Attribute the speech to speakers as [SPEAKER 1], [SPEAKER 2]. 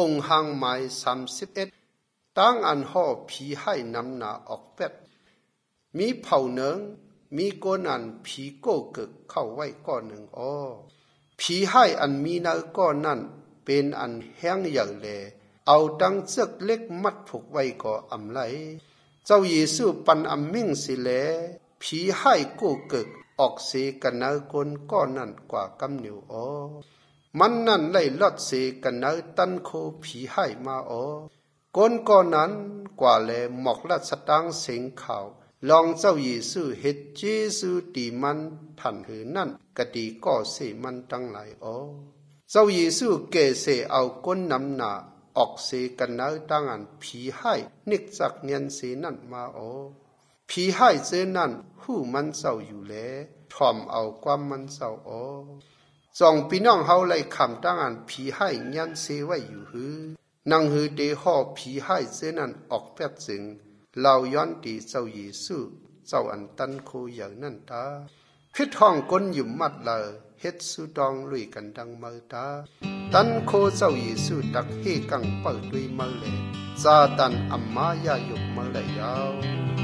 [SPEAKER 1] งหางไม้31ตั้งอันห่อผีให้นำหนาออกเป็ดมีเผาเนืองมีก้นอันผีโก้เกิกเข้าไว้ก้อนหนึ่งผีให้อันมีนาก้อนนั่นเป็นอันแห้งอย่างแลเอาดังเสือกเล็กมัดผูกไว้ก่ออำไลเจ้าเยซูปันอำมิ่งสิแลผีให้โก้เกิกออกเสกันเนากนก้อนนั่นกว่ากำเหนียวมันนั่นไล่ลอดเสกันเนตันโคผีให้มาก้นก้อนนั้นกว่าแลหมอกลัดสตังเสียงข่าวลองเจ้าเยซูเฮ็ดเจซูตีมันทันหือนั่นกะดีก็เสมันตั้งหลายเจ้าเยซูเกเสเอาก้นนำหนาออกเสกันเนตั้งอันผีให้นิกจักเงียนเสนั่นมาผีให้เจนั่นหู้มันเจ้าอยู่แลทอมเอาความมันเจ้าจองพี่น้องเฮาไล่คำตั้งอันผีให้เงียนเสไว้อยู่หือนังหือเดห่อผีให้เจนั่นออกแป๊บจึงเราย้อนตีเจ้าเยซูเจ้าอันตันโคอย่างนั้นตาพิษห้องก้นหยุ่มมัดเลยเฮ็ดสุดองลุยกันดังเมือตาตันโคเจ้าเยซูตักเฮกังเปิดด้วยเมือเลยซาตันอัมมายาหยุกเมือเลยยาว